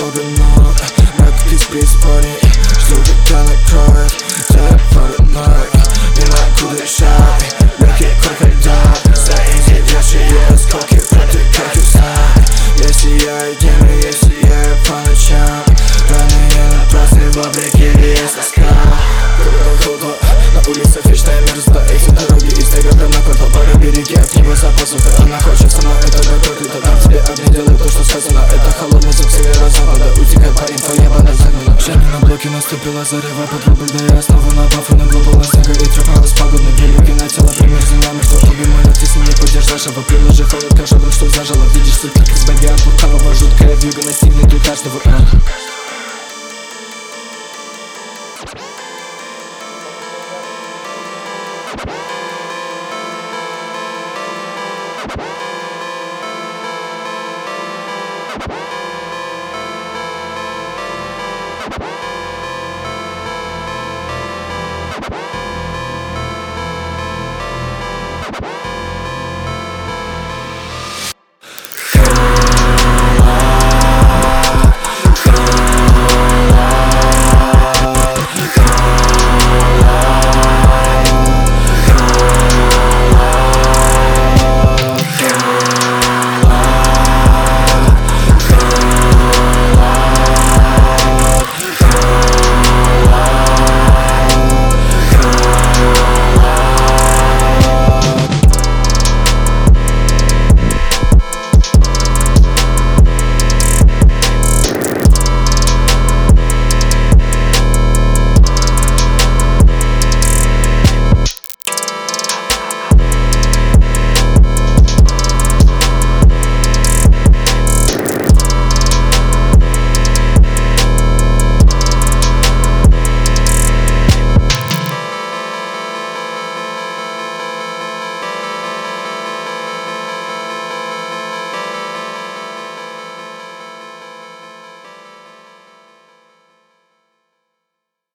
полубинок. Накопись преисподней, жду, когда накроет тебя паранойя. Не могу дышать, легкий крокодил. Заиндившие осколки протекают в снах. Если я один, и если я по ночам, ранее напрасны вопреки вес тоска. Круто, на улицах вечная мерзла. Эти дороги из Тегра на квартал пары береги от неба запасов. Она хочет со мной, это проклято. Там тебе огни делают то, что сказано. Это холодный зуб северо-запада. Утекай, парень, твоя банда загнана. Шами на блоке наступила зарева. Под рубль, да я снова на бафы. Наглупала снега и трепалась погодной. Прилюки на тело примерзли намертво. Чтобы мой ногти с ним не поддержишь. А приложи холод, каждый что зажало. Видишь сутки, как с бэби от лукавого. Жуткая вьюга, настигнет у каждого.